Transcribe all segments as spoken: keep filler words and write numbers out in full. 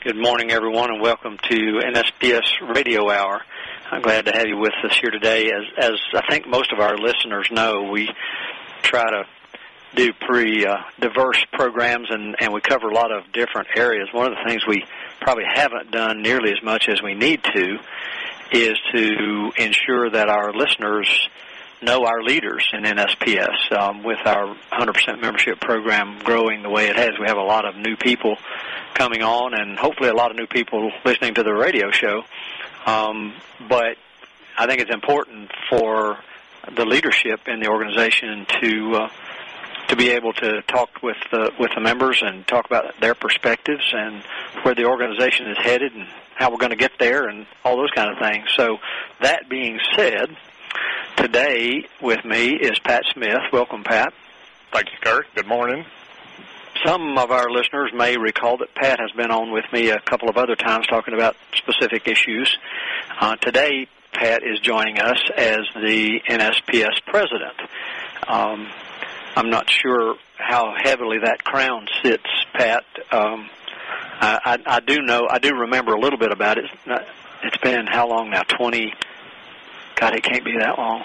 Good morning, everyone, and welcome to N S P S Radio Hour. I'm glad to have you with us here today. As, as I think most of our listeners know, we try to do pretty uh, diverse programs, and, and we cover a lot of different areas. One of the things we probably haven't done nearly as much as we need to is to ensure that our listeners know our leaders in N S P S. Um, with our one hundred percent membership program growing the way it has, we have a lot of new people coming on, and hopefully a lot of new people listening to the radio show. Um, but I think it's important for the leadership in the organization to uh, to be able to talk with the with the members and talk about their perspectives and where the organization is headed and how we're going to get there and all those kind of things. So that being said, today with me is Pat Smith. Welcome, Pat. Thank you, Kurt. Good morning. Some of our listeners may recall that Pat has been on with me a couple of other times talking about specific issues. Uh, today, Pat is joining us as the N S P S president. Um, I'm not sure how heavily that crown sits, Pat. Um, I, I, I do know, I do remember a little bit about it. It's been how long now? twenty God, it can't be that long.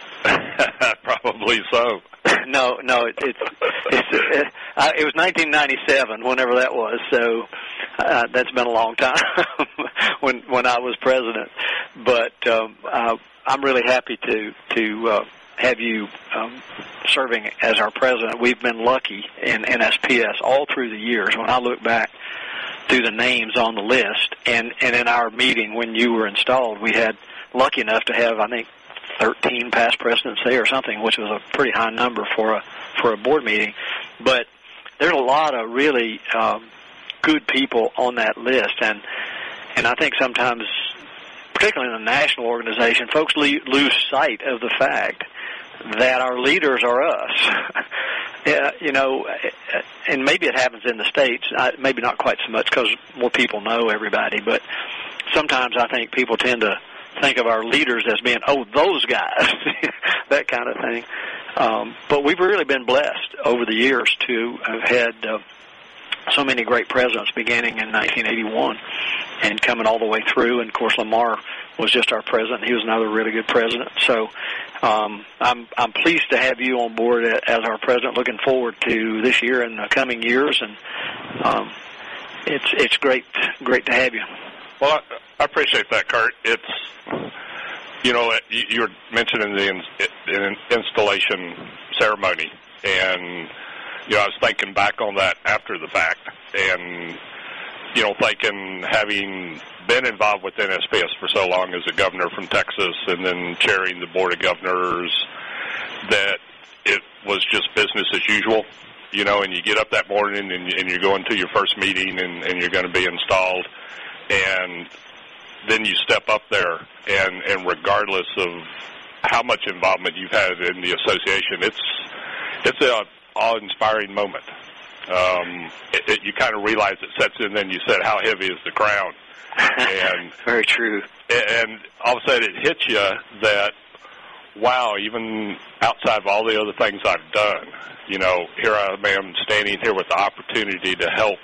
Probably so. no, no, it, it's it's it, uh, it was nineteen ninety-seven, whenever that was. So uh, that's been a long time when when I was president. But um, uh, I'm really happy to to uh, have you um, serving as our president. We've been lucky in N S P S all through the years. When I look back through the names on the list, and and in our meeting when you were installed, we had lucky enough to have, I think, thirteen past presidents there or something, which was a pretty high number for a for a board meeting. But there's a lot of really um, good people on that list, and and I think sometimes, particularly in the national organization, folks le- lose sight of the fact that our leaders are us. Yeah, you know, and maybe it happens in the States, maybe not quite so much because more people know everybody, but sometimes I think people tend to think of our leaders as being, oh, those guys, that kind of thing. Um, but we've really been blessed over the years to have had uh, so many great presidents beginning in nineteen eighty-one and coming all the way through. And, of course, Lamar was just our president. He was another really good president. So um, I'm I'm pleased to have you on board as our president, looking forward to this year and the coming years. And um, it's it's great, great to have you. Well, I appreciate that, Kurt. It's, you know, you were mentioning the in, installation ceremony, and, you know, I was thinking back on that after the fact, and, you know, thinking, having been involved with N S P S for so long as a governor from Texas and then chairing the Board of Governors, that it was just business as usual, you know, and you get up that morning and, and you're going to your first meeting and, and you're going to be installed. And then you step up there, and, and regardless of how much involvement you've had in the association, it's it's an awe-inspiring moment. Um, it, it, you kind of realize it sets in, then you said, how heavy is the crown? And very true. And all of a sudden it hits you that, wow, even outside of all the other things I've done, you know, here I am standing here with the opportunity to help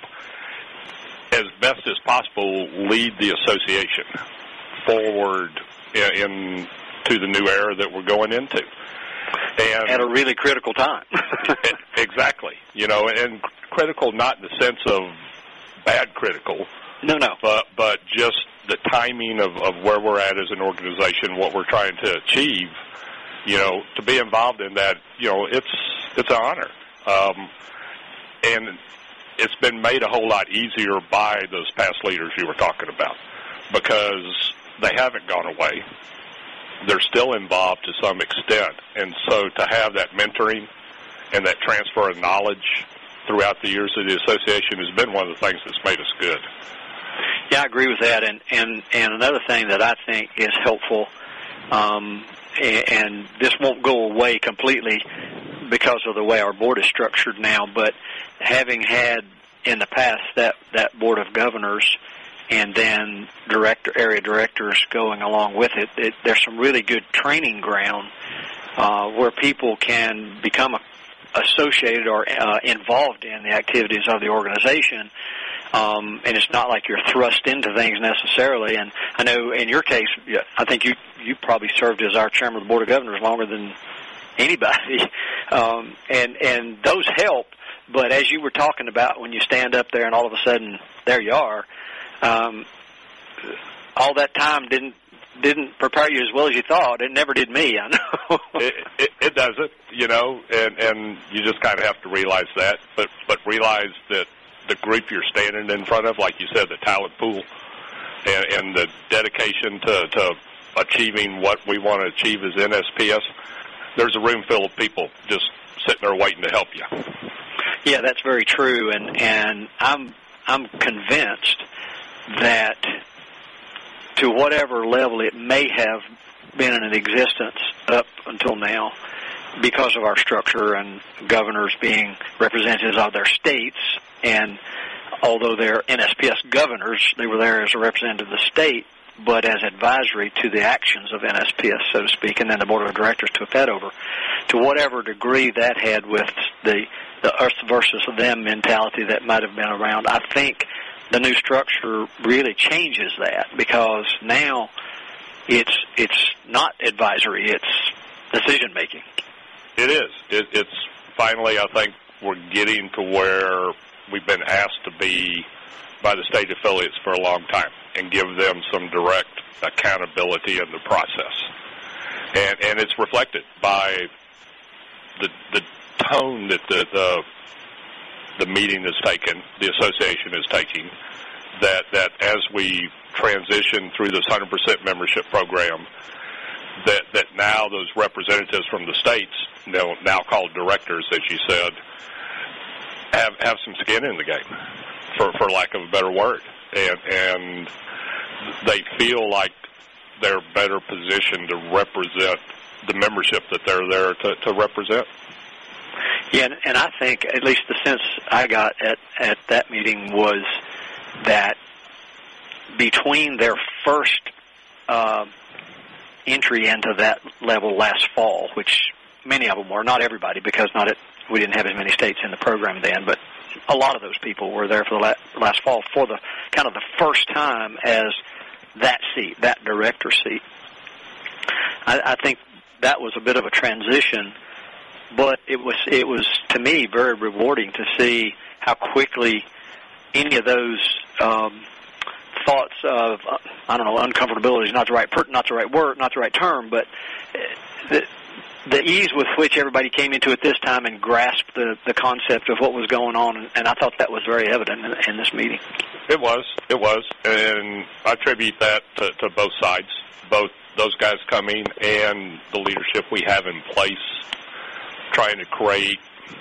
as best as possible lead the association forward in, in to the new era that we're going into. And at a really critical time. Exactly. You know, and critical not in the sense of bad critical. No, no. But but just the timing of, of where we're at as an organization, what we're trying to achieve, you know, to be involved in that, you know, it's it's an honor. Um, and it's been made a whole lot easier by those past leaders you were talking about, because they haven't gone away. They're still involved to some extent. And so to have that mentoring and that transfer of knowledge throughout the years of the association has been one of the things that's made us good. Yeah, I agree with that. And, and, and another thing that I think is helpful, um, and this won't go away completely because of the way our board is structured now, but having had in the past that, that board of governors and then director, area directors going along with it, it there's some really good training ground uh, where people can become associated or uh, involved in the activities of the organization Um, and it's not like you're thrust into things necessarily. And I know in your case, I think you you probably served as our chairman of the Board of Governors longer than anybody. Um, and, and those help. But as you were talking about, when you stand up there and all of a sudden there you are, um, all that time didn't didn't prepare you as well as you thought. It never did me, I know. it, it, it doesn't, you know, and, and you just kind of have to realize that. But, but realize that the group you're standing in front of, like you said, the talent pool, and, and the dedication to, to achieving what we want to achieve as N S P S, there's a room full of people just sitting there waiting to help you. Yeah, that's very true, and and I'm I'm convinced that to whatever level it may have been in existence up until now, because of our structure and governors being representatives of their states, and although they're N S P S governors, they were there as a representative of the state, but as advisory to the actions of N S P S, so to speak, and then the Board of Directors took that over. To whatever degree that had with the, the us versus them mentality that might have been around, I think the new structure really changes that, because now it's it's not advisory, it's decision-making. It is. It, it's finally, I think, we're getting to where we've been asked to be by the state affiliates for a long time and give them some direct accountability in the process. And and it's reflected by the the tone that the the, the meeting is taken, the association is taking, that, that as we transition through this one hundred percent membership program, that, that now those representatives from the states, you know, now called directors, as you said, have have some skin in the game, for, for lack of a better word. And, and they feel like they're better positioned to represent the membership that they're there to, to represent. Yeah, and, and I think, at least the sense I got at, at that meeting was that between their first uh, entry into that level last fall, which many of them were, not everybody, because not it, we didn't have as many states in the program then, but a lot of those people were there for the la- last fall for the kind of the first time as that seat, that director seat. I, I think that was a bit of a transition, but it was it was to me very rewarding to see how quickly any of those um, thoughts of uh, I don't know, uncomfortability is not the right per- not the right word, not the right term, but the, the ease with which everybody came into it this time and grasped the, the concept of what was going on, and, and I thought that was very evident in, in this meeting. It was, it was, and I attribute that to, to both sides, both those guys coming and the leadership we have in place, trying to create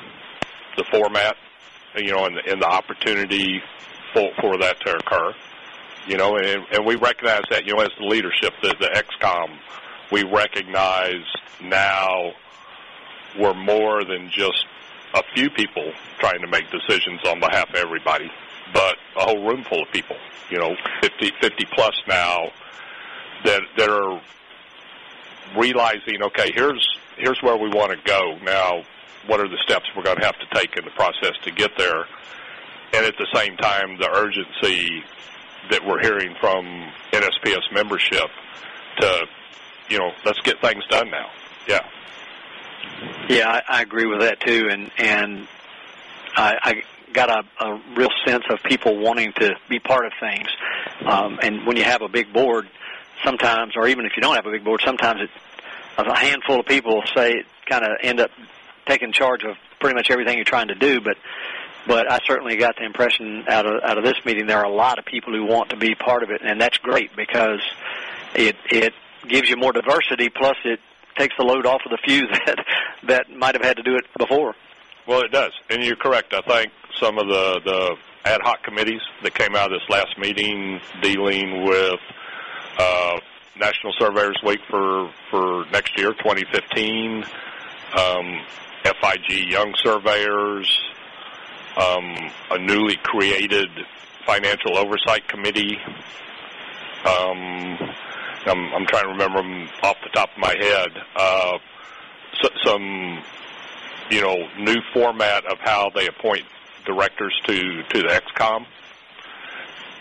the format, you know, and the, and the opportunity for, for that to occur, you know, and, and we recognize that, you know, as the leadership, the, the X COM, we recognize now we're more than just a few people trying to make decisions on behalf of everybody, but a whole room full of people, you know, fifty, fifty plus now that that are realizing, okay, here's here's where we want to go. Now, what are the steps we're going to have to take in the process to get there? And at the same time, the urgency that we're hearing from N S P S membership to, you know, let's get things done now. Yeah. Yeah, I, I agree with that too, and and I, I got a, a real sense of people wanting to be part of things. Um, and when you have a big board, sometimes, or even if you don't have a big board, sometimes it, a handful of people say kind of end up taking charge of pretty much everything you're trying to do. But but I certainly got the impression out of out of this meeting there are a lot of people who want to be part of it, and that's great because it it gives you more diversity. Plus, it takes the load off of the few that that might have had to do it before. Well, it does, and you're correct. I think some of the, the ad hoc committees that came out of this last meeting dealing with uh, National Surveyors Week for, for next year, twenty fifteen, um, F I G Young Surveyors, um, a newly created Financial Oversight Committee. Um, I'm, I'm trying to remember them off the top of my head. Uh, so, some, you know, new format of how they appoint directors to, to the X COM.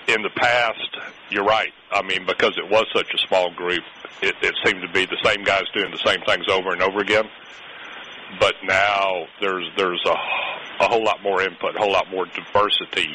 in the past, you're right. I mean, because it was such a small group, it, it seemed to be the same guys doing the same things over and over again. But now there's there's a, a whole lot more input, a whole lot more diversity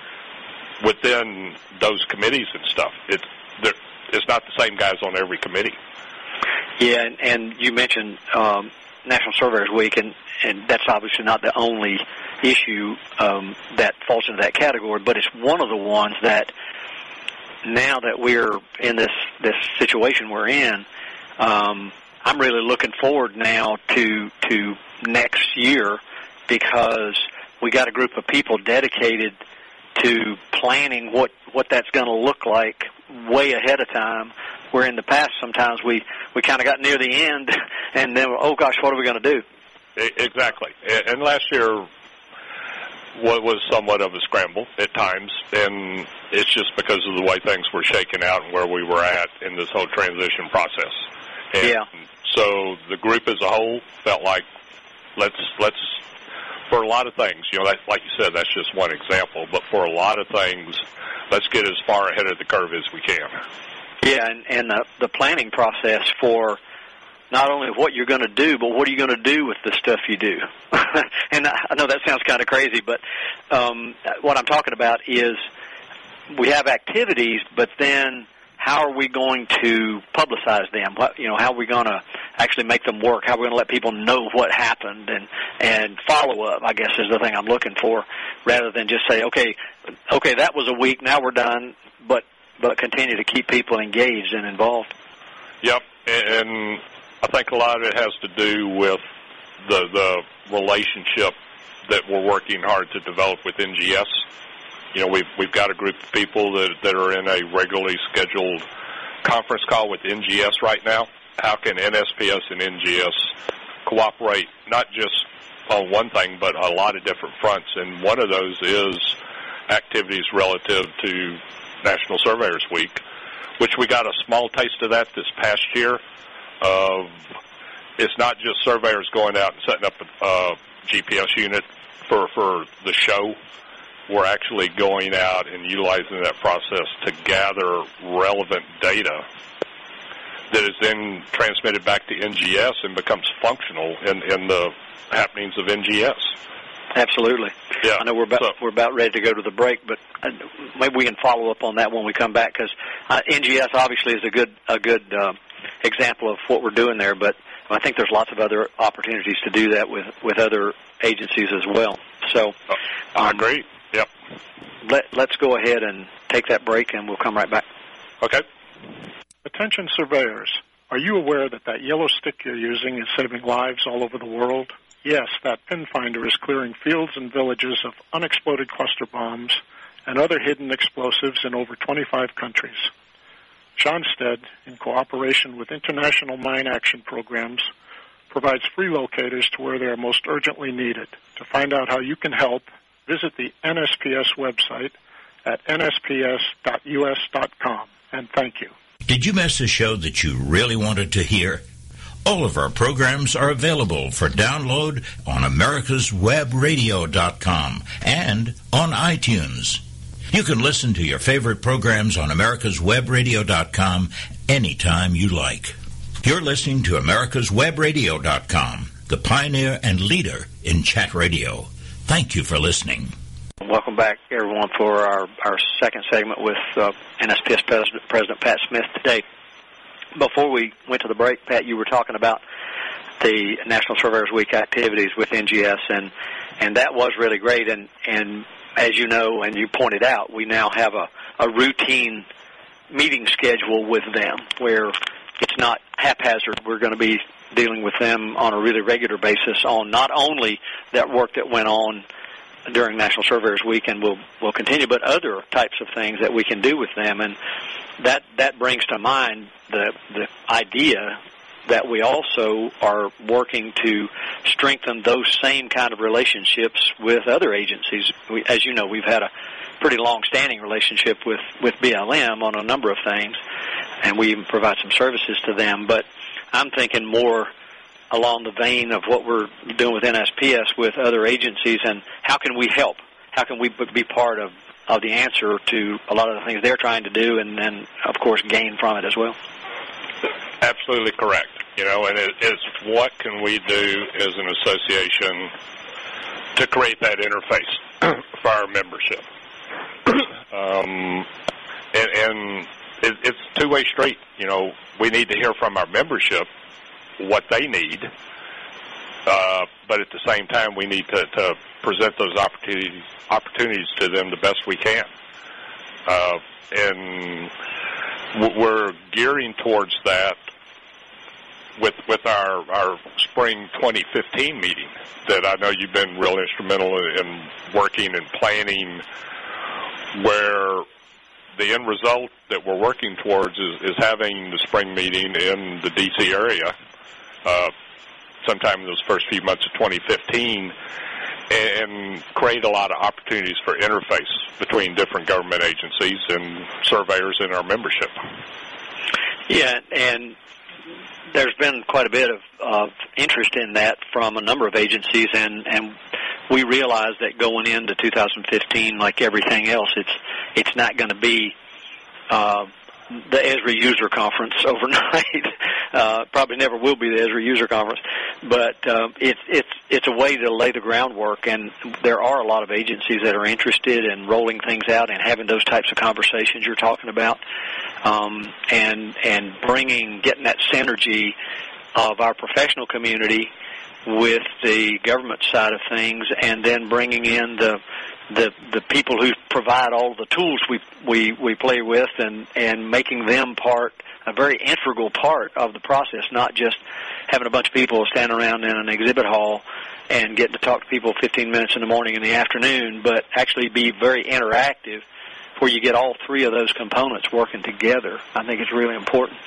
within those committees and stuff. It, it's not the same guys on every committee. Yeah, and, and you mentioned um, National Surveyors Week, and, and that's obviously not the only issue um, that falls into that category, but it's one of the ones that now that we're in this, this situation we're in, um, I'm really looking forward now to to next year, because we got a group of people dedicated to planning what, what that's going to look like way ahead of time, where in the past sometimes we, we kind of got near the end and then, oh gosh, what are we going to do? Exactly. And last year was somewhat of a scramble at times, and it's just because of the way things were shaken out and where we were at in this whole transition process. And yeah. So the group as a whole felt like let's let's for a lot of things, you know, that, like you said, that's just one example. But for a lot of things, let's get as far ahead of the curve as we can. Yeah, and, and the, the planning process for not only what you're going to do, but what are you going to do with the stuff you do? And I know that sounds kind of crazy, but um, what I'm talking about is we have activities, but then how are we going to publicize them? What, you know, how are we going to actually make them work? How are we going to let people know what happened and and follow up? I guess is the thing I'm looking for, rather than just say, okay, okay, that was a week, now we're done, but but continue to keep people engaged and involved. Yep, and I think a lot of it has to do with the the relationship that we're working hard to develop with N G S. You know, we've we've got a group of people that that are in a regularly scheduled conference call with N G S right now. How can N S P S and N G S cooperate, not just on one thing, but a lot of different fronts? And one of those is activities relative to National Surveyors Week, which we got a small taste of that this past year. Of it's not just surveyors going out and setting up a, a G P S unit for for the show. We're actually going out and utilizing that process to gather relevant data that is then transmitted back to N G S and becomes functional in, in the happenings of N G S. Absolutely. Yeah. I know we're about so, we're about ready to go to the break, but maybe we can follow up on that when we come back, because uh, N G S obviously is a good a good uh, example of what we're doing there, but I think there's lots of other opportunities to do that with, with other agencies as well. So uh, I um, agree. Yep. Let, let's go ahead and take that break, and we'll come right back. Okay. Attention surveyors, are you aware that that yellow stick you're using is saving lives all over the world? Yes, that pin finder is clearing fields and villages of unexploded cluster bombs and other hidden explosives in over twenty-five countries. Schonstedt, in cooperation with International Mine Action Programs, provides free locators to where they are most urgently needed. To find out how you can help, visit the N S P S website at N S P S dot U S dot com, and thank you. Did you miss a show that you really wanted to hear? All of our programs are available for download on Americas Web Radio dot com and on iTunes. You can listen to your favorite programs on Americas Web Radio dot com anytime you like. You're listening to Americas Web Radio dot com, the pioneer and leader in chat radio. Thank you for listening. Welcome back, everyone, for our, our second segment with uh, N S P S President, President Pat Smith today. Before we went to the break, Pat, you were talking about the National Surveyors Week activities with N G S, and, and that was really great. And, and as you know, and you pointed out, we now have a, a routine meeting schedule with them where it's not haphazard. We're going to be dealing with them on a really regular basis on not only that work that went on during National Surveyors Week and will will continue, but other types of things that we can do with them. And that that brings to mind the the idea that we also are working to strengthen those same kind of relationships with other agencies. We, as you know, we've had a pretty long-standing relationship with, with B L M on a number of things, and we even provide some services to them. But I'm thinking more along the vein of what we're doing with N S P S with other agencies, and how can we help? How can we be part of of the answer to a lot of the things they're trying to do, and then, of course, gain from it as well. Absolutely correct. You know, and it, it's what can we do as an association to create that interface for our membership. um, and and it, it's a two-way street. You know, we need to hear from our membership what they need, uh, but at the same time, we need to, to present those opportunities opportunities to them the best we can. Uh, and we're gearing towards that with with our, our spring twenty fifteen meeting that I know you've been real instrumental in working and planning, where the end result that we're working towards is, is having the spring meeting in the D C area uh, sometime in those first few months of twenty fifteen, and create a lot of opportunities for interface between different government agencies and surveyors in our membership. Yeah, and there's been quite a bit of, of interest in that from a number of agencies, and, and we realize that going into two thousand fifteen, like everything else, it's it's not going to be uh, the Esri User Conference overnight. uh, probably never will be the Esri User Conference, but uh, it's it's it's a way to lay the groundwork, and there are a lot of agencies that are interested in rolling things out and having those types of conversations you're talking about. Um, and and bringing, getting that synergy of our professional community with the government side of things, and then bringing in the the, the people who provide all the tools we we, we play with, and, and making them part, a very integral part of the process, not just having a bunch of people stand around in an exhibit hall and getting to talk to people fifteen minutes in the morning and the afternoon, but actually be very interactive, where you get all three of those components working together. I think it's really important.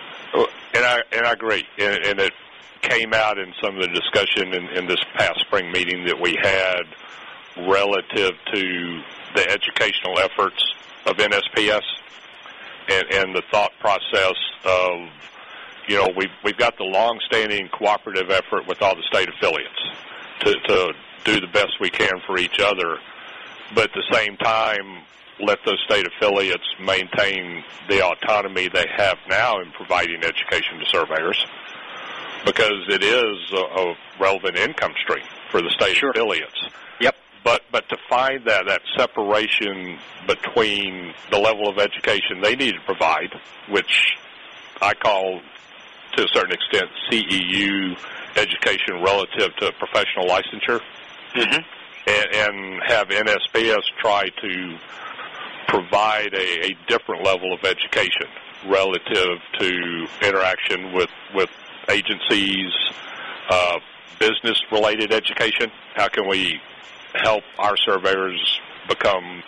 And I and I agree. And, and it came out in some of the discussion in, in this past spring meeting that we had relative to the educational efforts of N S P S and, and the thought process of, you know, we've, we've got the long-standing cooperative effort with all the state affiliates to, to do the best we can for each other, but at the same time, let those state affiliates maintain the autonomy they have now in providing education to surveyors, because it is a, a relevant income stream for the state sure. affiliates. Yep. But but to find that, that separation between the level of education they need to provide, which I call to a certain extent C E U education relative to professional licensure, mm-hmm. and, and have N S P S try to provide a, a different level of education relative to interaction with, with agencies, uh, business-related education. How can we help our surveyors become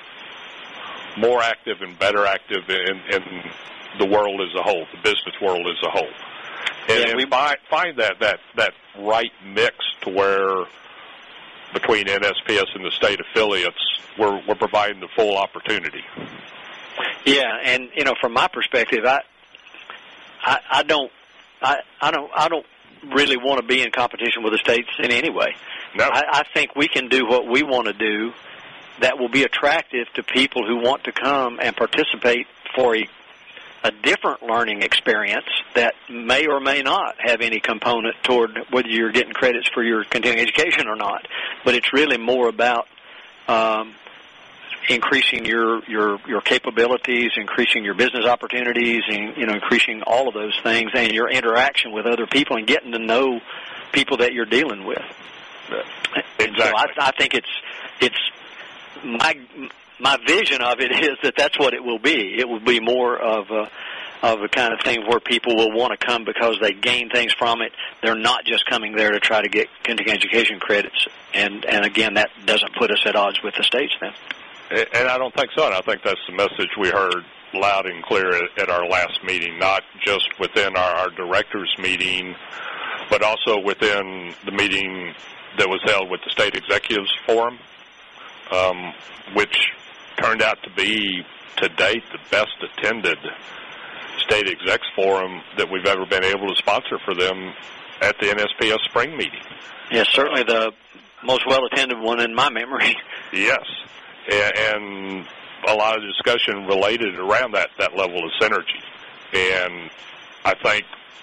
more active and better active in, in the world as a whole, the business world as a whole? And, yeah, and we find, find that, that, that right mix to where between N S P S and the state affiliates, we're, we're providing the full opportunity. Yeah, and you know, from my perspective, I, I, I don't, I, I don't, I don't really want to be in competition with the states in any way. No, I, I think we can do what we want to do that will be attractive to people who want to come and participate for a, a different learning experience that may or may not have any component toward whether you're getting credits for your continuing education or not. But it's really more about um, increasing your, your your capabilities, increasing your business opportunities, and you know, increasing all of those things, and your interaction with other people, and getting to know people that you're dealing with. Exactly. So I, I think it's it's my my vision of it is that that's what it will be. It will be more of a of a kind of thing where people will want to come because they gain things from it. They're not just coming there to try to get continuing education credits. And and again, that doesn't put us at odds with the states then. And I don't think so. And I think that's the message we heard loud and clear at, at our last meeting, not just within our, our directors meeting, but also within the meeting that was held with the State Executives Forum, um, which turned out to be, to date, the best attended State Execs Forum that we've ever been able to sponsor for them at the N S P S spring meeting. Yes, certainly the most well-attended one in my memory. Yes. and, and a lot of discussion related around that, that level of synergy. And I think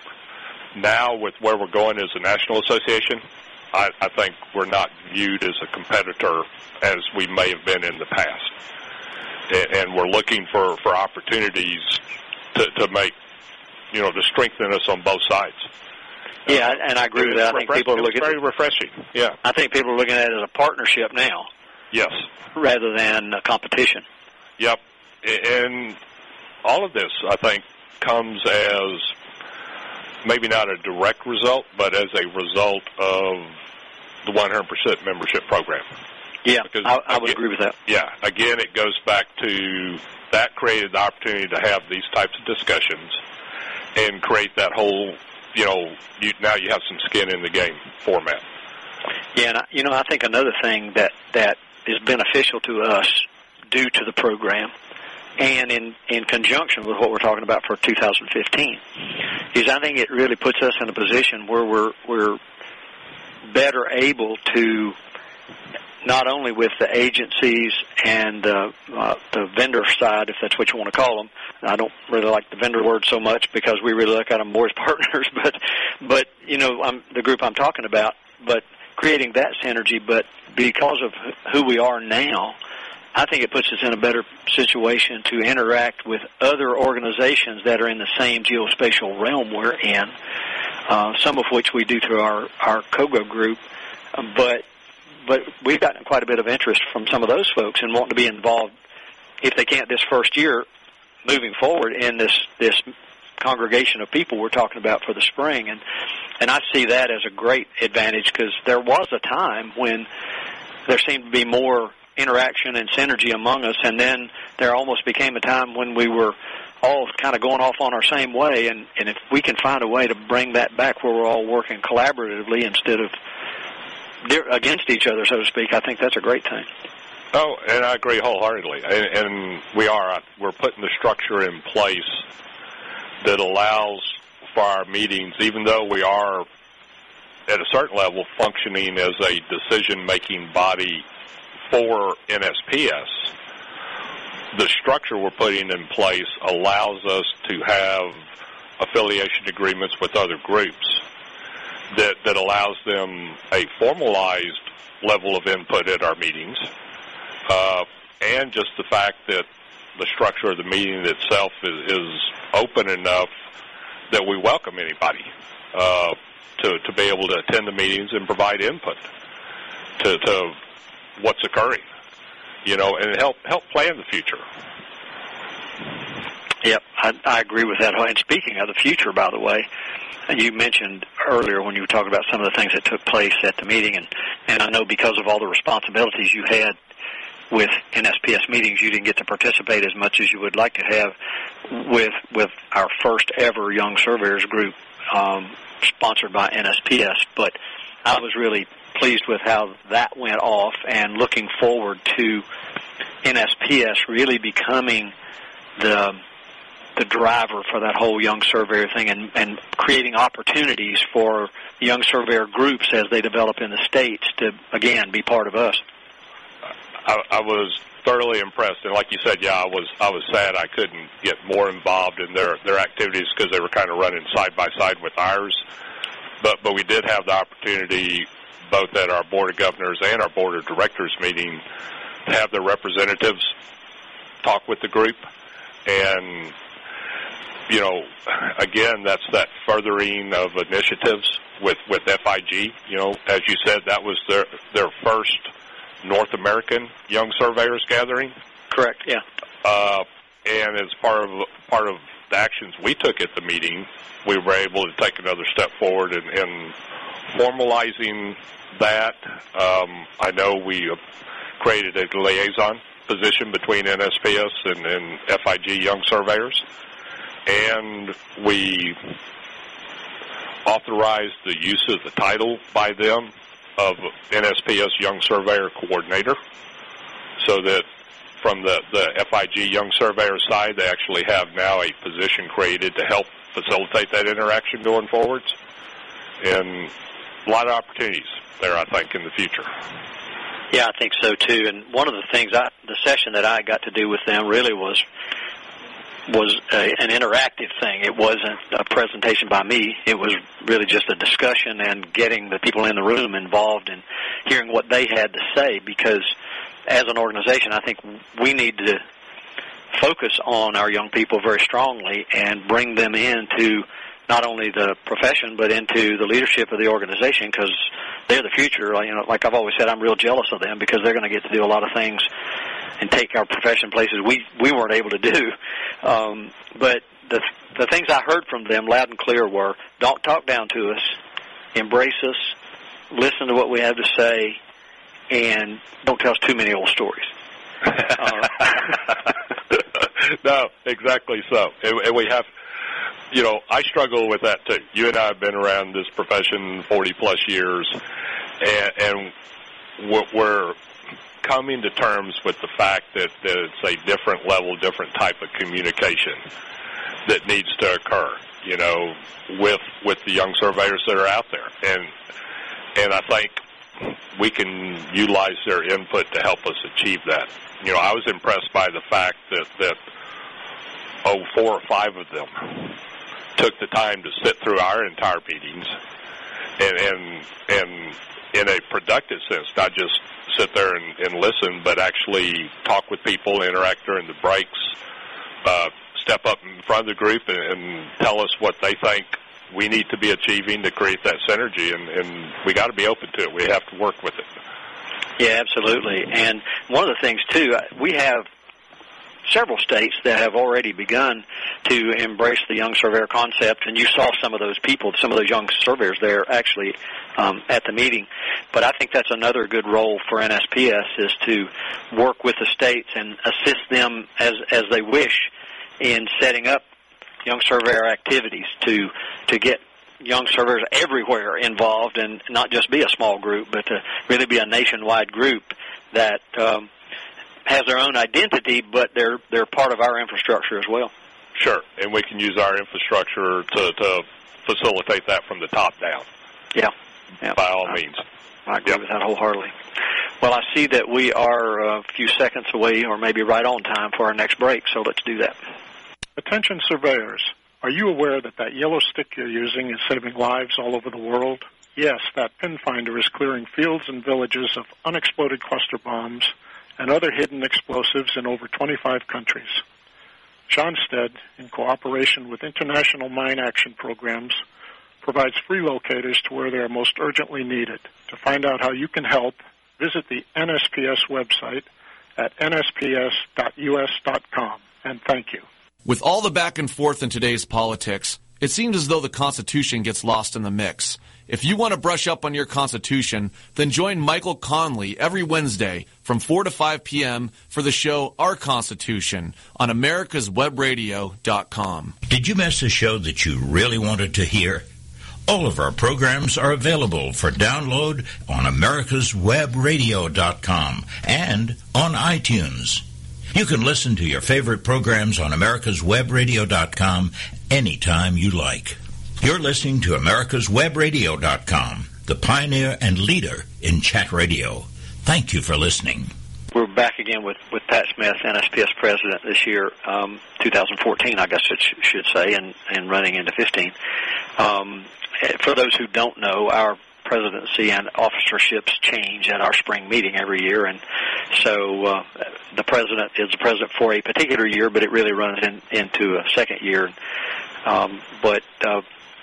now with where we're going as a national association, I, I think we're not viewed as a competitor as we may have been in the past. And, and we're looking for, for opportunities to, to make, you know, to strengthen us on both sides. Yeah, and I agree with that. I think people are looking very refreshing. Yeah, I think people are looking at it as a partnership now. Yes, rather than a competition. Yep, and all of this, I think, comes as maybe not a direct result, but as a result of the one hundred percent membership program. Yeah, because, I, I would again, agree with that. Yeah, again, it goes back to that created the opportunity to have these types of discussions and create that whole, you know, you, now you have some skin in the game format. Yeah, and I, you know, I think another thing that, that is beneficial to us due to the program and in, in conjunction with what we're talking about for two thousand fifteen is I think it really puts us in a position where we're, we're better able to, not only with the agencies and uh, uh, the vendor side, if that's what you want to call them. I don't really like the vendor word so much because we really look at them more as partners, but, but you know, I'm, the group I'm talking about, but creating that synergy, but because of who we are now, I think it puts us in a better situation to interact with other organizations that are in the same geospatial realm we're in, uh, some of which we do through our, our COGO group, but But we've gotten quite a bit of interest from some of those folks and wanting to be involved, if they can't this first year, moving forward in this, this congregation of people we're talking about for the spring. And, and I see that as a great advantage because there was a time when there seemed to be more interaction and synergy among us, and then there almost became a time when we were all kind of going off on our same way. And, and if we can find a way to bring that back where we're all working collaboratively instead of against each other, so to speak, I think that's a great thing. Oh, and I agree wholeheartedly. And, and we are. We're putting the structure in place that allows for our meetings, even though we are at a certain level functioning as a decision-making body for N S P S, the structure we're putting in place allows us to have affiliation agreements with other groups that, that allows them a formalized level of input at our meetings, uh, and just the fact that the structure of the meeting itself is, is open enough that we welcome anybody uh, to, to be able to attend the meetings and provide input to, to what's occurring, you know, and help help plan the future. Yep, I, I agree with that. And speaking of the future, by the way, you mentioned earlier when you were talking about some of the things that took place at the meeting, and, and I know because of all the responsibilities you had with N S P S meetings, you didn't get to participate as much as you would like to have with with our first ever Young Surveyors group um, sponsored by N S P S. But I was really pleased with how that went off and looking forward to N S P S really becoming the the driver for that whole young surveyor thing and, and creating opportunities for young surveyor groups as they develop in the states to, again, be part of us. I, I was thoroughly impressed, and like you said, yeah, I was I was sad I couldn't get more involved in their, their activities because they were kind of running side by side with ours. But but we did have the opportunity, both at our Board of Governors and our Board of Directors meeting, to have their representatives talk with the group. And you know, again, that's that furthering of initiatives with, with F I G. You know, as you said, that was their their first North American Young Surveyors gathering. Correct. Yeah. Uh, and as part of part of the actions we took at the meeting, we were able to take another step forward in, in formalizing that. Um, I know we created a liaison position between N S P S and, and F I G Young Surveyors. And we authorized the use of the title by them of N S P S Young Surveyor Coordinator, so that from the, the F I G Young Surveyor side, they actually have now a position created to help facilitate that interaction going forwards. And a lot of opportunities there, I think, in the future. Yeah, I think so too. And one of the things, I, the session that I got to do with them really was was a, an interactive thing. It wasn't a presentation by me. It was really just a discussion and getting the people in the room involved and hearing what they had to say, because as an organization, I think we need to focus on our young people very strongly and bring them into not only the profession but into the leadership of the organization, because they're the future. You know, like I've always said, I'm real jealous of them because they're going to get to do a lot of things and take our profession places we we weren't able to do. Um, but the the things I heard from them loud and clear were: don't talk down to us, embrace us, listen to what we have to say, and don't tell us too many old stories. uh, no, exactly so. And, and we have, you know, I struggle with that too. You and I have been around this profession forty plus years, and, and we're coming to terms with the fact that, that it's a different level, different type of communication that needs to occur, you know, with with the young surveyors that are out there. And and I think we can utilize their input to help us achieve that. You know, I was impressed by the fact that, that oh, four or five of them took the time to sit through our entire meetings and and, and in a productive sense, not just sit there and, and listen, but actually talk with people, interact during the breaks, uh, step up in front of the group and, and tell us what they think we need to be achieving to create that synergy, and, and we got to be open to it. We have to work with it. Yeah, absolutely. And one of the things, too, we have several states that have already begun to embrace the young surveyor concept, and you saw some of those people, some of those young surveyors there actually um, at the meeting. But I think that's another good role for N S P S, is to work with the states and assist them as as they wish in setting up young surveyor activities to to get young surveyors everywhere involved, and not just be a small group, but to really be a nationwide group that um, has their own identity, but they're they're part of our infrastructure as well. Sure, and we can use our infrastructure to, to facilitate that from the top down. Yeah, yeah. By all I, means. I agree yep. with that wholeheartedly. Well, I see that we are a few seconds away, or maybe right on time, for our next break, so let's do that. Attention surveyors, are you aware that that yellow stick you're using is saving lives all over the world? Yes, that pin finder is clearing fields and villages of unexploded cluster bombs and other hidden explosives in over twenty-five countries. Schonstedt, in cooperation with International Mine Action Programs, provides free locators to where they are most urgently needed. To find out how you can help, visit the N S P S website at N S P S dot U S dot com, and thank you. With all the back and forth in today's politics, it seems as though the Constitution gets lost in the mix. If you want to brush up on your Constitution, then join Michael Conley every Wednesday from four to five p.m. for the show Our Constitution on Americas Web Radio dot com. Did you miss a show that you really wanted to hear? All of our programs are available for download on Americas Web Radio dot com and on iTunes. You can listen to your favorite programs on Americas Web Radio dot com anytime you like. You're listening to Americas Web Radio dot com, the pioneer and leader in chat radio. Thank you for listening. We're back again with, with Pat Smith, N S P S president this year, um, two thousand fourteen, I guess it sh- should say, and, and running into fifteen. Um, for those who don't know, our presidency and officerships change at our spring meeting every year, and so uh, the president is the president for a particular year, but it really runs in, into a second year. Um, but uh,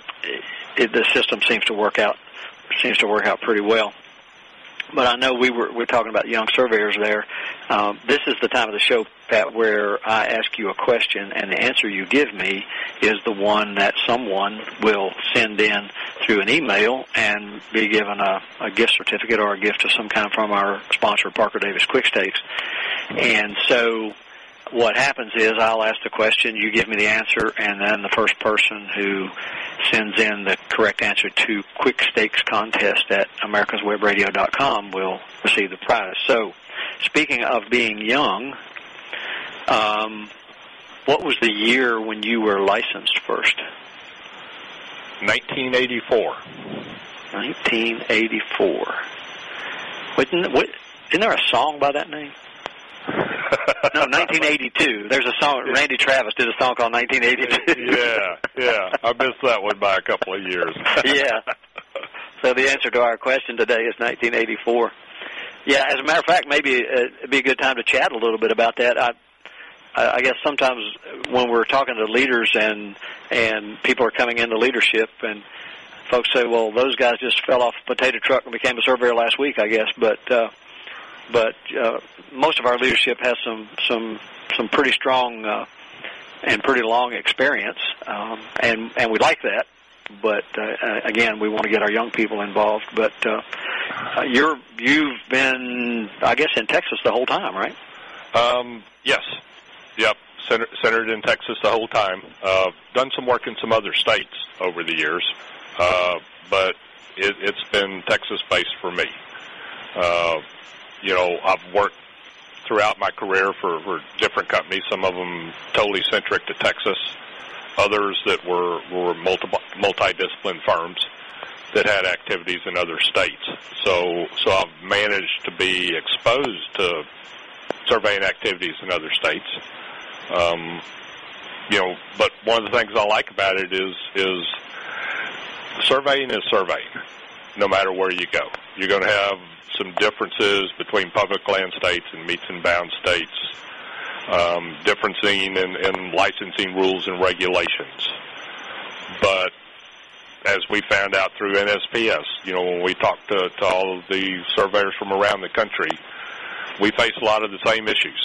it, the system seems to work out seems to work out pretty well. But I know we were we're talking about young surveyors there. Um, this is the time of the show, Pat, where I ask you a question, and the answer you give me is the one that someone will send in through an email and be given a, a gift certificate or a gift of some kind from our sponsor, Parker Davis Quick Stakes. And so what happens is I'll ask the question, you give me the answer, and then the first person who sends in the correct answer to Quick Stakes Contest at Americas Web Radio dot com will receive the prize. So, speaking of being young, um, what was the year when you were licensed first? nineteen eighty-four. nineteen eighty-four. What, what, Isn't there a song by that name? No, nineteen eighty-two. There's a song. Randy Travis did a song called nineteen eighty-two. Yeah, yeah. I missed that one by a couple of years. Yeah. So the answer to our question today is nineteen eighty-four. Yeah, as a matter of fact, maybe it'd be a good time to chat a little bit about that. I, I guess sometimes when we're talking to leaders and and people are coming into leadership, and folks say, "Well, those guys just fell off a potato truck and became a surveyor last week," I guess, but. Uh, But uh, most of our leadership has some some some pretty strong uh, and pretty long experience, um, and and we like that. But uh, again, we want to get our young people involved. But uh, you're you've been, I guess, in Texas the whole time, right? Um, yes. Yep. Center, centered in Texas the whole time. Uh, done some work in some other states over the years, uh, but it, it's been Texas-based for me. Uh, You know, I've worked throughout my career for, for different companies, some of them totally centric to Texas, others that were, were multi, multidiscipline firms that had activities in other states. So, so I've managed to be exposed to surveying activities in other states. Um, you know, but one of the things I like about it is, is surveying is surveying, no matter where you go. You're going to have some differences between public land states and meets and bounds states, um, differencing in, in licensing rules and regulations. But as we found out through N S P S, you know, when we talked to, to all of the surveyors from around the country, we face a lot of the same issues.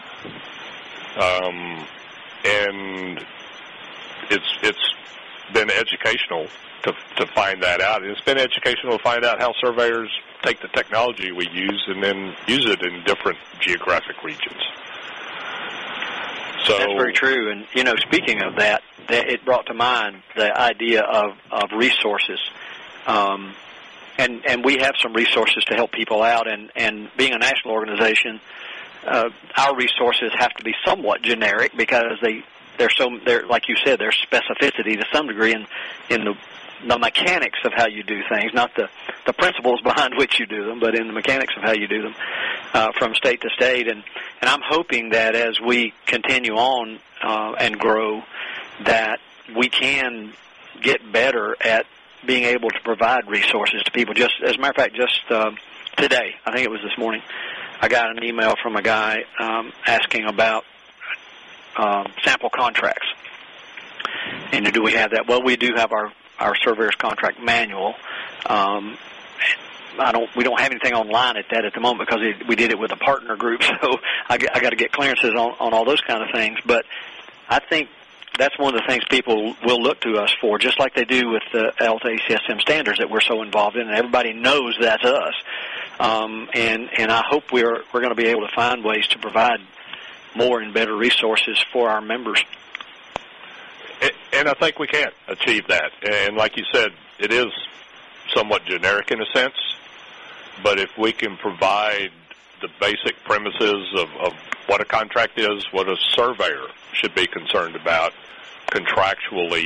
Um, and it's it's been educational to to find that out. And it's been educational to find out how surveyors take the technology we use and then use it in different geographic regions. So that's very true. And you know, speaking of that, that it brought to mind the idea of of resources. Um, and and we have some resources to help people out. And and being a national organization, uh, our resources have to be somewhat generic because they they're so they're like you said, there's specificity to some degree in in the the mechanics of how you do things, not the, the principles behind which you do them, but in the mechanics of how you do them uh, from state to state. And, and I'm hoping that as we continue on uh, and grow, that we can get better at being able to provide resources to people. Just as a matter of fact, just uh, today, I think it was this morning, I got an email from a guy um, asking about uh, sample contracts. And do we have that? Well, we do have our our surveyor's contract manual. Um, I don't. We don't have anything online at that at the moment because it, we did it with a partner group. So I, I got to get clearances on, on all those kind of things. But I think that's one of the things people will look to us for, just like they do with the L T A C S M standards that we're so involved in, and everybody knows that's us. Um, and and I hope we're we're going to be able to find ways to provide more and better resources for our members. And I think we can achieve that. And like you said, it is somewhat generic in a sense, but if we can provide the basic premises of, of what a contract is, what a surveyor should be concerned about contractually,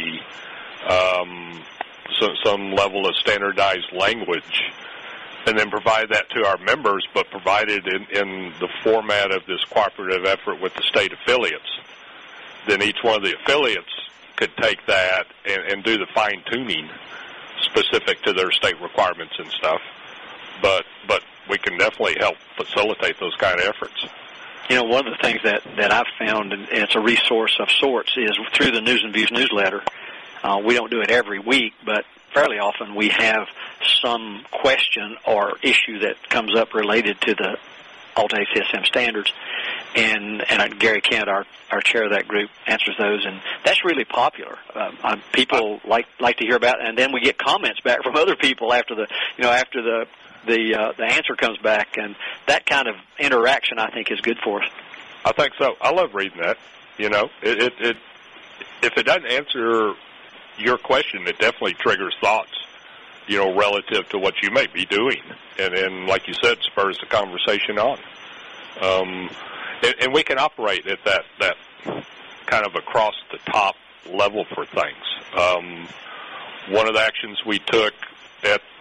um, so, some level of standardized language, and then provide that to our members, but provide it in, in the format of this cooperative effort with the state affiliates, then each one of the affiliates could take that and, and do the fine-tuning specific to their state requirements and stuff. But but we can definitely help facilitate those kind of efforts. You know, one of the things that, that I've found, and it's a resource of sorts, is through the News and Views newsletter. Uh, we don't do it every week, but fairly often we have some question or issue that comes up related to the L T A C S M standards, and and Gary Kent, our our chair of that group, answers those, and that's really popular. Uh, uh, people like like to hear about it, and then we get comments back from other people after the you know after the the uh, the answer comes back, and that kind of interaction I think is good for us. I think so. I love reading that. You know, it it, it if it doesn't answer your question, it definitely triggers thoughts, you know, relative to what you may be doing. And, and like you said, spurs the conversation on. Um, and, and we can operate at that, that kind of across-the-top level for things. Um, one of the actions we took at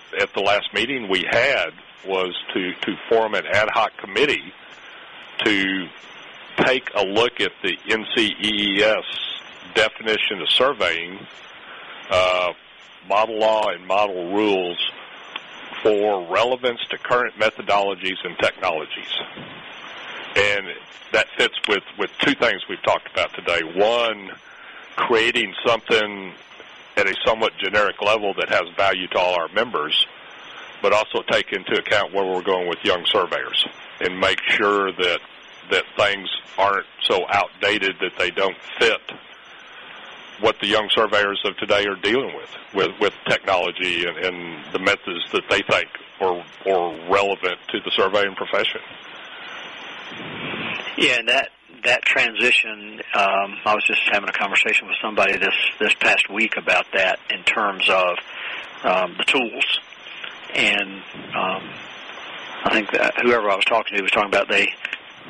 at the last meeting we had was to, to form an ad hoc committee to take a look at the N C E E S definition of surveying, uh, model law and model rules for relevance to current methodologies and technologies. And that fits with, with two things we've talked about today. One, creating something at a somewhat generic level that has value to all our members, but also take into account where we're going with young surveyors and make sure that that things aren't so outdated that they don't fit what the young surveyors of today are dealing with, with, with technology and, and the methods that they think are, are relevant to the surveying profession. Yeah, and that that transition, um, I was just having a conversation with somebody this, this past week about that in terms of um, the tools. And um, I think that whoever I was talking to was talking about they,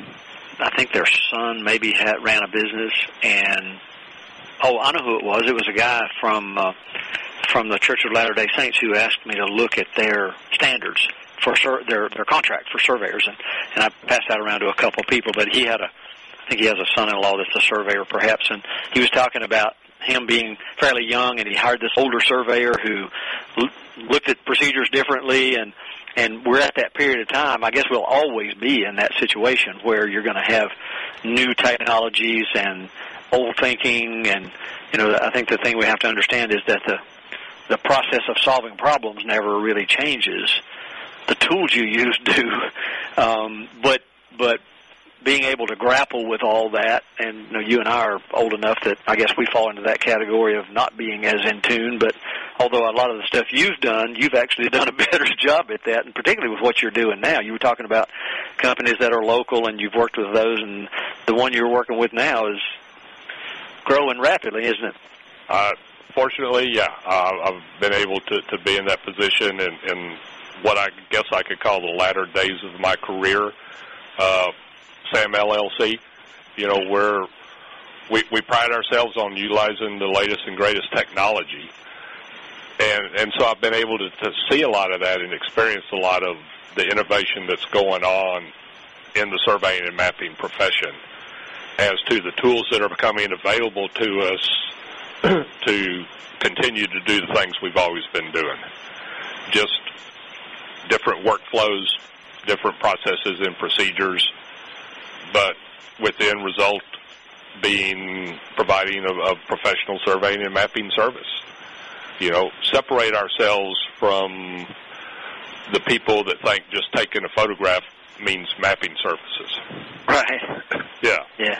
I think their son maybe had, ran a business, and oh, I know who it was. It was a guy from uh, from the Church of Latter-day Saints who asked me to look at their standards for sur- their their contract for surveyors, and, and I passed that around to a couple of people. But he had a, I think he has a son-in-law that's a surveyor, perhaps, and he was talking about him being fairly young, and he hired this older surveyor who l- looked at procedures differently, and and we're at that period of time. I guess we'll always be in that situation where you're going to have new technologies and old thinking, and you know, I think the thing we have to understand is that the the process of solving problems never really changes. The tools you use do, um, but but being able to grapple with all that, and you know, you and I are old enough that I guess we fall into that category of not being as in tune. But although a lot of the stuff you've done, you've actually done a better job at that, and particularly with what you're doing now. You were talking about companies that are local, and you've worked with those, and the one you're working with now is growing rapidly, isn't it? Uh, fortunately, yeah. Uh, I've been able to, to be in that position in, in what I guess I could call the latter days of my career. Uh, SAM L L C, you know, we're, we we pride ourselves on utilizing the latest and greatest technology. And and so I've been able to, to see a lot of that and experience a lot of the innovation that's going on in the surveying and mapping profession as to the tools that are becoming available to us to continue to do the things we've always been doing. Just different workflows, different processes and procedures, but with the end result being providing a, a professional surveying and mapping service. You know, separate ourselves from the people that think just taking a photograph means mapping surfaces. Right. Yeah. Yeah.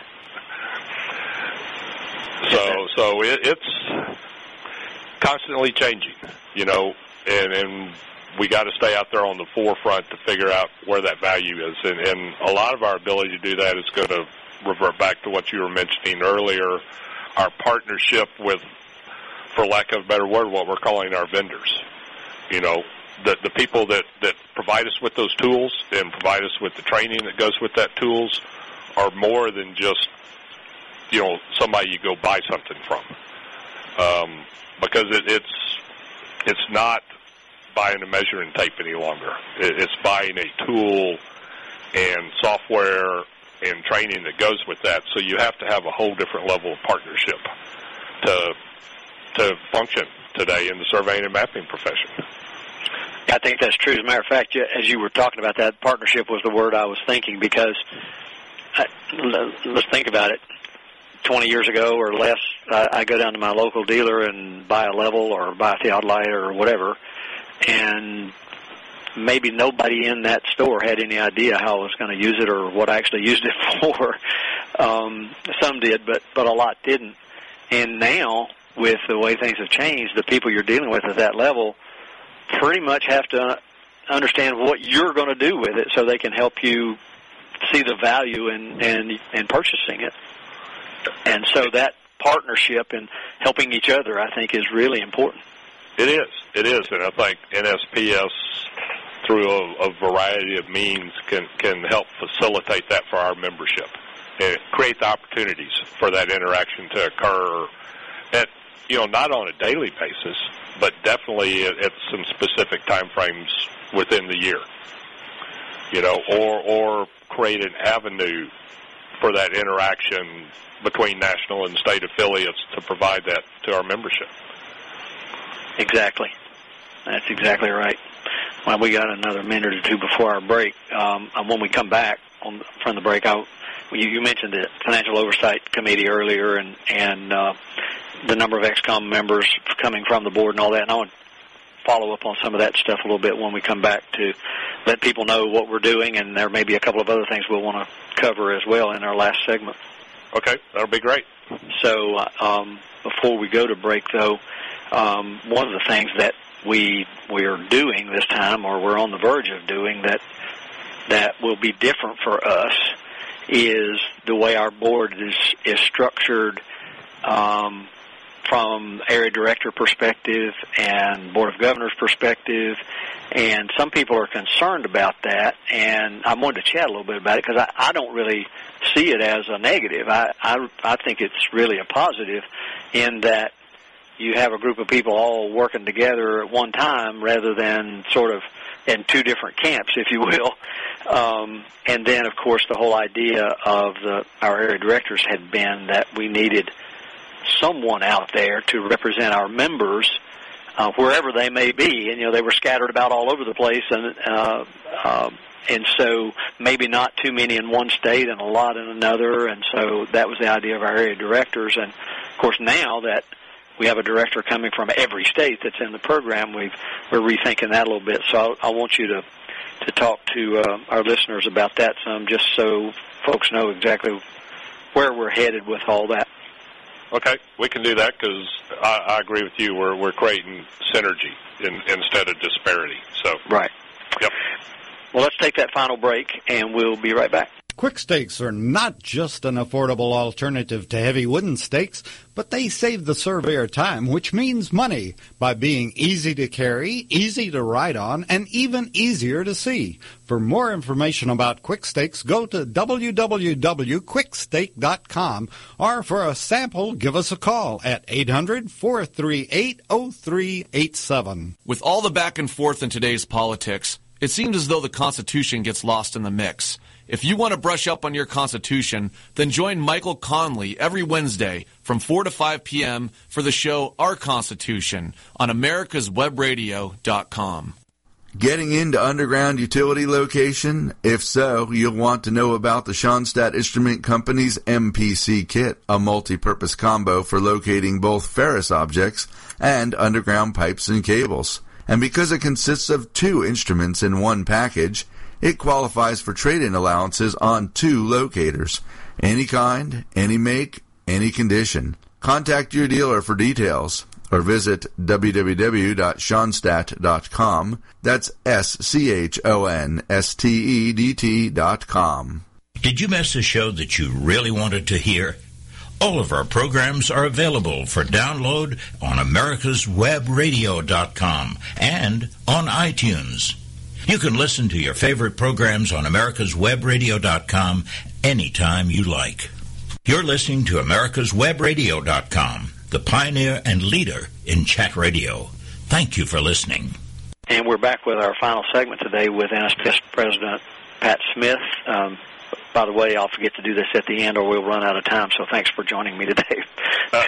So, so it, it's constantly changing, you know, and, and we got to stay out there on the forefront to figure out where that value is. And, and a lot of our ability to do that is going to revert back to what you were mentioning earlier, our partnership with, for lack of a better word, what we're calling our vendors. You know, the, the people that, that provide us with those tools and provide us with the training that goes with that tools are more than just, you know, somebody you go buy something from. Um, because it, it's it's not buying a measuring tape any longer. It, it's buying a tool and software and training that goes with that. So you have to have a whole different level of partnership to to function today in the surveying and mapping profession. I think that's true. As a matter of fact, as you were talking about that, partnership was the word I was thinking, because I, let's think about it. twenty years ago or less, I, I go down to my local dealer and buy a level or buy a theodolite or whatever, and maybe nobody in that store had any idea how I was going to use it or what I actually used it for. Um, some did, but, but a lot didn't. And now, with the way things have changed, the people you're dealing with at that level pretty much have to understand what you're going to do with it so they can help you see the value in, in, in purchasing it. And so that partnership and helping each other, I think, is really important. It is. It is. And I think N S P S, through a, a variety of means, can, can help facilitate that for our membership and create the opportunities for that interaction to occur at you know, not on a daily basis, but definitely at, at some specific time frames within the year. You know, or or create an avenue for that interaction between national and state affiliates to provide that to our membership. Exactly. That's exactly right. Well, we got another minute or two before our break. Um, and when we come back on, from the break, I, you, you mentioned the Financial Oversight Committee earlier and, and uh, the number of X COM members coming from the board and all that. And I want to follow up on some of that stuff a little bit when we come back to let people know what we're doing, and there may be a couple of other things we'll want to cover as well in our last segment. Okay, that'll be great. So um, before we go to break, though, um, one of the things that we we're doing this time, or we're on the verge of doing, that that will be different for us, is the way our board is is structured um, from area director perspective and board of governors perspective. And some people are concerned about that, and I wanted to chat a little bit about it because I, I don't really see it as a negative. I, I I think it's really a positive in that you have a group of people all working together at one time rather than sort of in two different camps, if you will. Um, and then, of course, the whole idea of the, our area directors had been that we needed someone out there to represent our members uh, wherever they may be. And, you know, they were scattered about all over the place, and uh, uh, and so maybe not too many in one state and a lot in another. And so that was the idea of our area directors. And, of course, now that we have a director coming from every state that's in the program, we've, we're rethinking that a little bit. So I, I want you to, to talk to uh, our listeners about that some, just so folks know exactly where we're headed with all that. Okay, we can do that because I, I agree with you. We're we're creating synergy in, instead of disparity. So right. Yep. Well, let's take that final break, and we'll be right back. Quick stakes are not just an affordable alternative to heavy wooden stakes, but they save the surveyor time, which means money, by being easy to carry, easy to ride on, and even easier to see. For more information about quick stakes, go to w w w dot quick stake dot com, or for a sample, give us a call at eight hundred, four three eight, oh three eight seven. With all the back and forth in today's politics, it seems as though the Constitution gets lost in the mix. If you want to brush up on your Constitution, then join Michael Conley every Wednesday from four to five p.m. for the show Our Constitution on americas web radio dot com. Getting into underground utility location? If so, you'll want to know about the Schoenstatt Instrument Company's M P C kit, a multi-purpose combo for locating both ferrous objects and underground pipes and cables. And because it consists of two instruments in one package, it qualifies for trade-in allowances on two locators. Any kind, any make, any condition. Contact your dealer for details or visit w w w dot schoenstatt dot com. That's S C H O N S T E D T dot com. Did you miss a show that you really wanted to hear? All of our programs are available for download on americas web radio dot com and on iTunes. You can listen to your favorite programs on americas web radio dot com anytime you like. You're listening to americas web radio dot com, the pioneer and leader in chat radio. Thank you for listening. And we're back with our final segment today with N S P S President Pat Smith. Um, by the way, I'll forget to do this at the end or we'll run out of time, so thanks for joining me today. Uh,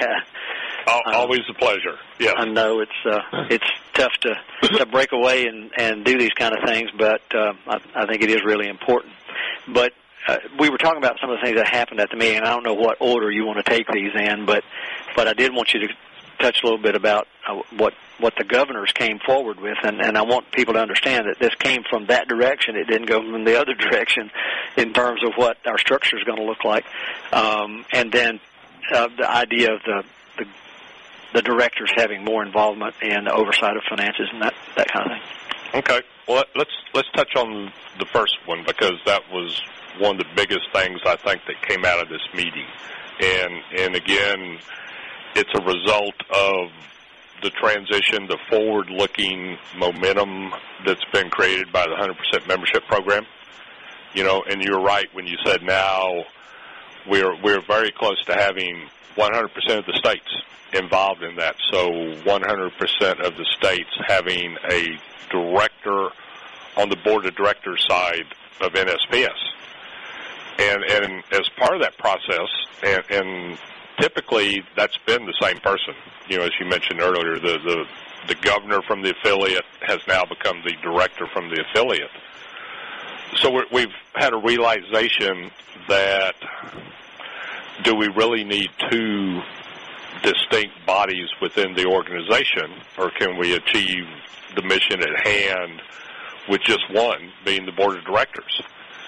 always a pleasure. Yes. I know it's uh, it's tough to, to break away and, and do these kind of things, but uh, I, I think it is really important. But uh, we were talking about some of the things that happened at the meeting, and I don't know what order you want to take these in, but but I did want you to touch a little bit about uh, what what the governors came forward with, and, and I want people to understand that this came from that direction. It didn't go from the other direction in terms of what our structure is going to look like. Um, and then uh, the idea of the, the the directors having more involvement in the oversight of finances and that, that kind of thing. Okay. Well, let's let's touch on the first one because that was one of the biggest things I think that came out of this meeting. And and again, it's a result of the transition, the forward-looking momentum that's been created by the one hundred percent membership program. You know, and you're right when you said now we're we're very close to having one hundred percent of the states involved in that. So one hundred percent of the states having a director on the board of directors side of N S P S. And, and as part of that process, and, and typically that's been the same person. You know, as you mentioned earlier, the, the, the governor from the affiliate has now become the director from the affiliate. So we're, we've had a realization that do we really need two distinct bodies within the organization, or can we achieve the mission at hand with just one, being the board of directors?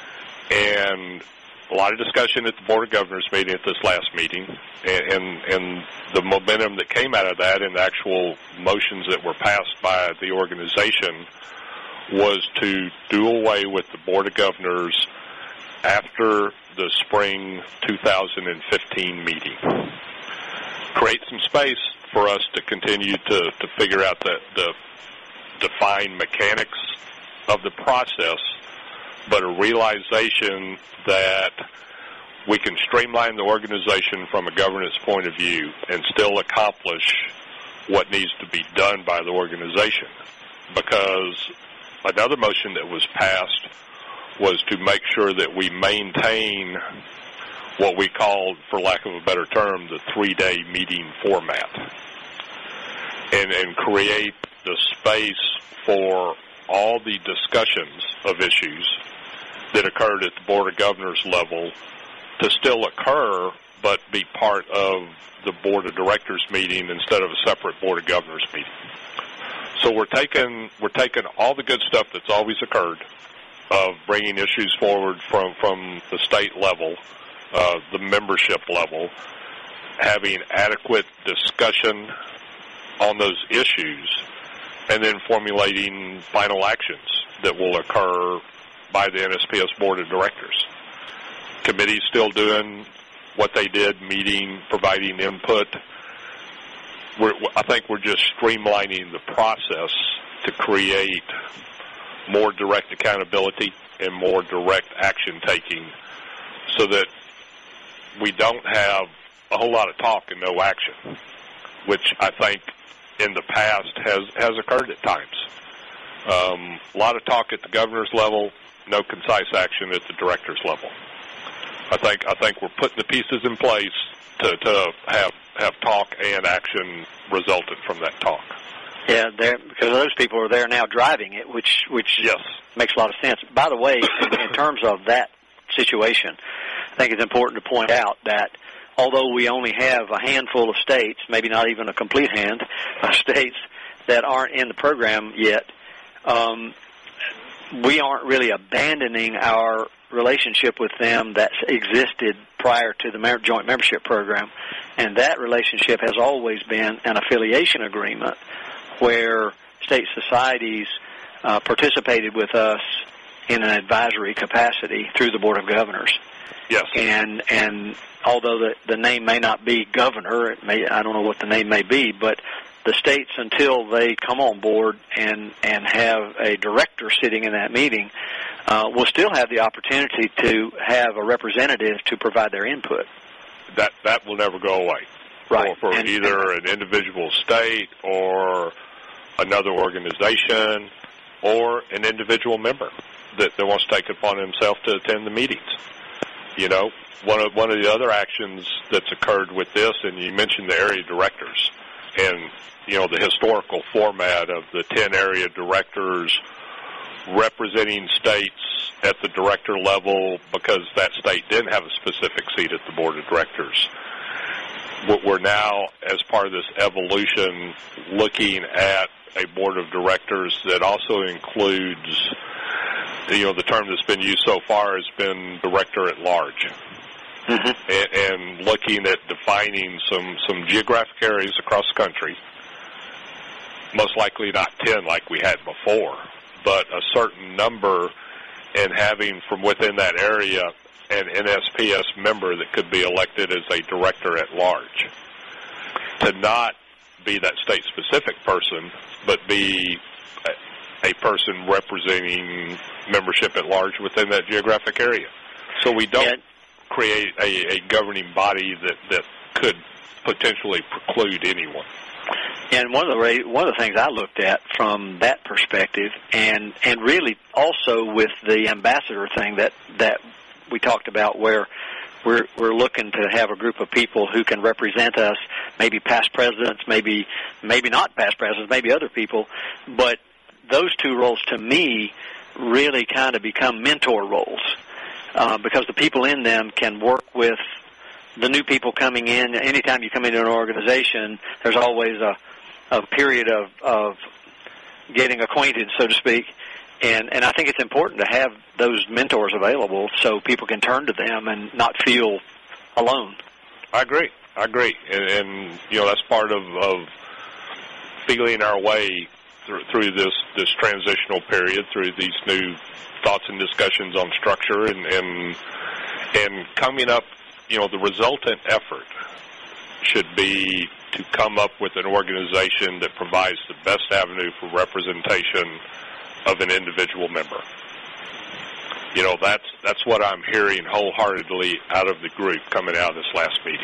And a lot of discussion at the Board of Governors meeting at this last meeting, and, and, and the momentum that came out of that and the actual motions that were passed by the organization was to do away with the Board of Governors after the spring two thousand fifteen meeting. Create some space for us to continue to, to figure out the, the defined mechanics of the process, but a realization that we can streamline the organization from a governance point of view and still accomplish what needs to be done by the organization. Because another motion that was passed was to make sure that we maintain what we called, for lack of a better term, the three-day meeting format, and, and create the space for all the discussions of issues that occurred at the Board of Governors level to still occur, but be part of the Board of Directors meeting instead of a separate Board of Governors meeting. So we're taking we're taking all the good stuff that's always occurred of bringing issues forward from, from the state level, uh, the membership level, having adequate discussion on those issues, and then formulating final actions that will occur by the N S P S Board of Directors. Committee's still doing what they did, meeting, providing input. We're, I think we're just streamlining the process to create more direct accountability and more direct action taking so that we don't have a whole lot of talk and no action, which I think in the past has, has occurred at times. Um, a lot of talk at the governor's level, no concise action at the director's level. I think I think we're putting the pieces in place to, to have have talk and action resulted from that talk. Yeah, because those people are there now driving it, which which yes. makes a lot of sense. By the way, in, in terms of that situation, I think it's important to point out that although we only have a handful of states, maybe not even a complete hand of states that aren't in the program yet, um, we aren't really abandoning our relationship with them that existed prior to the joint membership program. And that relationship has always been an affiliation agreement where state societies uh, participated with us in an advisory capacity through the Board of Governors. Yes. And and although the, the name may not be governor, it may I don't know what the name may be, but the states, until they come on board and, and have a director sitting in that meeting, uh, will still have the opportunity to have a representative to provide their input. That that will never go away. Right. For, for and, either and, an individual state or another organization or an individual member that, that wants to take it upon himself to attend the meetings. You know, one of one of the other actions that's occurred with this, and you mentioned the area directors, and you know, the historical format of the ten area directors representing states at the director level because that state didn't have a specific seat at the Board of Directors. We're now, as part of this evolution, looking at a Board of Directors that also includes, you know, the term that's been used so far has been director at large. Mm-hmm. and, and looking at defining some, some geographic areas across the country, most likely not ten like we had before, but a certain number, and having from within that area an N S P S member that could be elected as a director at large. To not be that state-specific person, but be a, a person representing membership at large within that geographic area. So we don't... Yeah. create a, a governing body that, that could potentially preclude anyone. And one of the one of the things I looked at from that perspective, and and really also with the ambassador thing that that we talked about, where we're we're looking to have a group of people who can represent us, maybe past presidents, maybe maybe not past presidents, maybe other people, but those two roles to me really kind of become mentor roles, uh, because the people in them can work with the new people coming in. Anytime you come into an organization, there's always a, a period of, of getting acquainted, so to speak. And, and I think it's important to have those mentors available so people can turn to them and not feel alone. I agree. I agree. And, and you know, that's part of, of feeling our way through, through this, this transitional period, through these new thoughts and discussions on structure and, and, and coming up. You know, the resultant effort should be to come up with an organization that provides the best avenue for representation of an individual member. You know, that's that's what I'm hearing wholeheartedly out of the group coming out of this last meeting.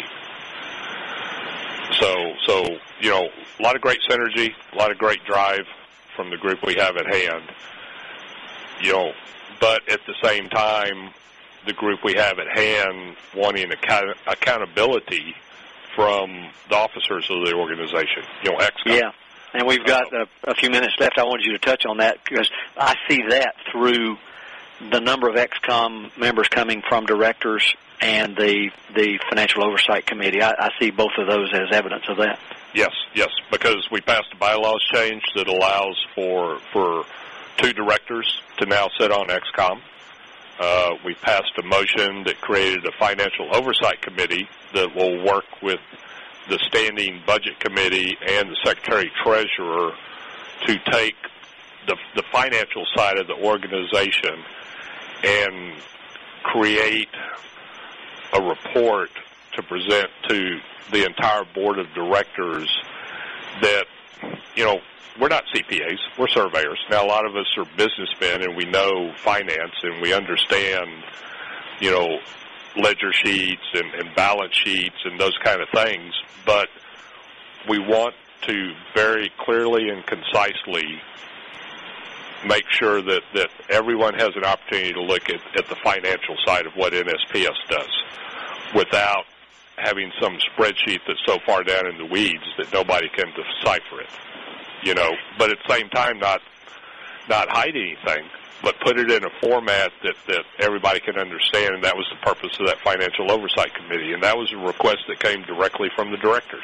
So, so you know, a lot of great synergy, a lot of great drive from the group we have at hand. You know, but at the same time, the group we have at hand wanting account- accountability from the officers of the organization, you know, X COM. Yeah, and we've got a, a few minutes left. I wanted you to touch on that because I see that through the number of X COM members coming from directors and the the Financial Oversight Committee. I, I see both of those as evidence of that. Yes, yes, because we passed a bylaws change that allows for for two directors to now sit on X COM. Uh, we passed a motion that created a Financial Oversight Committee that will work with the Standing Budget Committee and the Secretary-Treasurer to take the, the financial side of the organization and create a report to present to the entire Board of Directors that, you know, we're not C P As, we're surveyors. Now, a lot of us are businessmen, and we know finance, and we understand, you know, ledger sheets and, and balance sheets and those kind of things, but we want to very clearly and concisely make sure that, that everyone has an opportunity to look at, at the financial side of what N S P S does without having some spreadsheet that's so far down in the weeds that nobody can decipher it. You know, but at the same time, not not hide anything, but put it in a format that, that everybody can understand, and that was the purpose of that Financial Oversight Committee, and that was a request that came directly from the directors.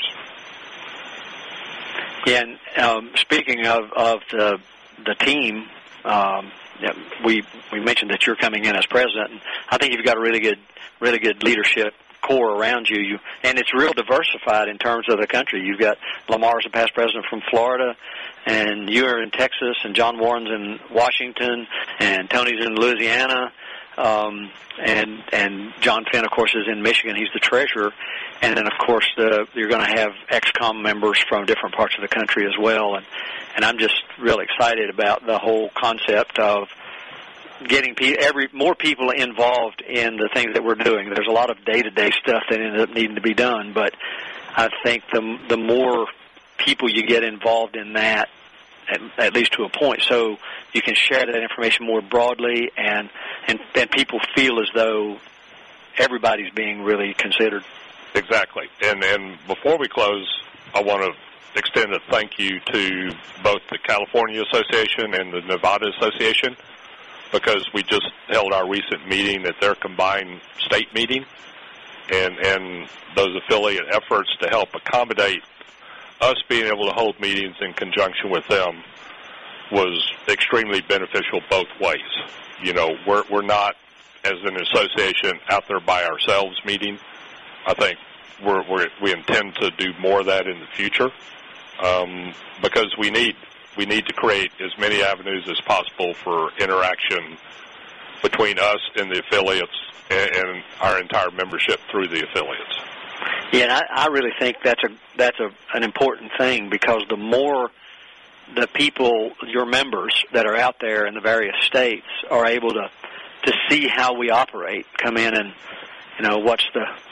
Yeah, and um, speaking of, of the the team, um, yeah, we we mentioned that you're coming in as president, and I think you've got a really good really good leadership core around you. you, and it's real diversified in terms of the country. You've got Lamar's a past president from Florida, and you're in Texas, and John Warren's in Washington, and Tony's in Louisiana, um, and and John Finn, of course, is in Michigan. He's the treasurer, and then, of course, the, you're going to have X COM members from different parts of the country as well, and and I'm just really excited about the whole concept of getting pe- every more people involved in the things that we're doing. There's a lot of day-to-day stuff that ends up needing to be done, but I think the the more people you get involved in that, at, at least to a point, so you can share that information more broadly, and and, and people feel as though everybody's being really considered. Exactly. And and before we close, I want to extend a thank you to both the California Association and the Nevada Association, because we just held our recent meeting at their combined state meeting, and, and those affiliate efforts to help accommodate us being able to hold meetings in conjunction with them was extremely beneficial both ways. You know, we're, we're not, as an association, out there by ourselves meeting. I think we're, we're, we intend to do more of that in the future, um, because we need We need to create as many avenues as possible for interaction between us and the affiliates and, and our entire membership through the affiliates. Yeah, and I, I really think that's a that's a, an important thing, because the more the people, your members that are out there in the various states, are able to to see how we operate, come in and, you know, what's the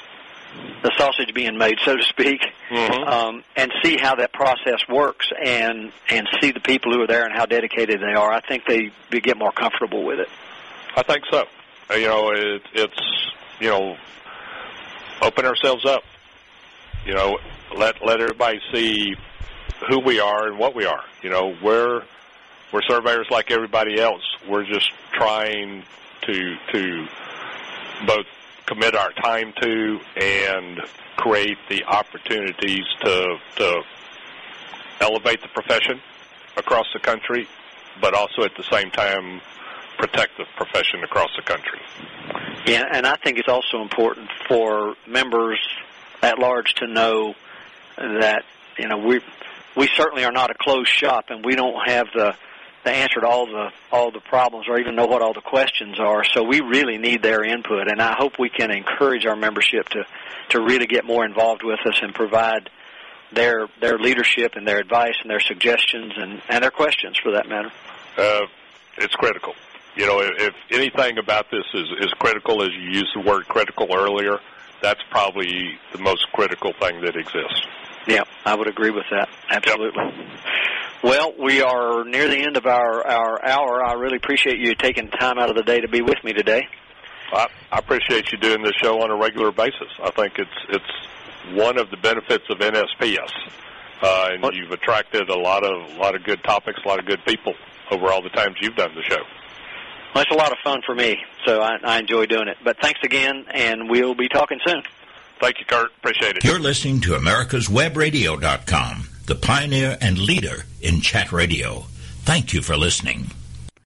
the sausage being made, so to speak, mm-hmm. um, and see how that process works, and and see the people who are there and how dedicated they are. I think they, they get more comfortable with it. I think so. You know, it, it's you know, open ourselves up. You know, let let everybody see who we are and what we are. You know, we're we're surveyors like everybody else. We're just trying to to both commit our time to and create the opportunities to to elevate the profession across the country, but also at the same time protect the profession across the country. Yeah, and I think it's also important for members at large to know that, you know, we we certainly are not a closed shop, and we don't have the the answer to all the all the problems or even know what all the questions are. So we really need their input, and I hope we can encourage our membership to to really get more involved with us and provide their their leadership and their advice and their suggestions and, and their questions, for that matter. Uh, it's critical. You know, if, if anything about this is, is critical, as you used the word critical earlier, that's probably the most critical thing that exists. Yeah, I would agree with that. Absolutely. Yep. Well, we are near the end of our, our hour. I really appreciate you taking time out of the day to be with me today. I, I appreciate you doing this show on a regular basis. I think it's it's one of the benefits of N S P S, uh, and what? You've attracted a lot of a lot of good topics, a lot of good people over all the times you've done the show. Well, it's a lot of fun for me, so I, I enjoy doing it. But thanks again, and we'll be talking soon. Thank you, Kurt. Appreciate it. You're listening to Americas Web Radio dot com, the pioneer and leader in chat radio. Thank you for listening.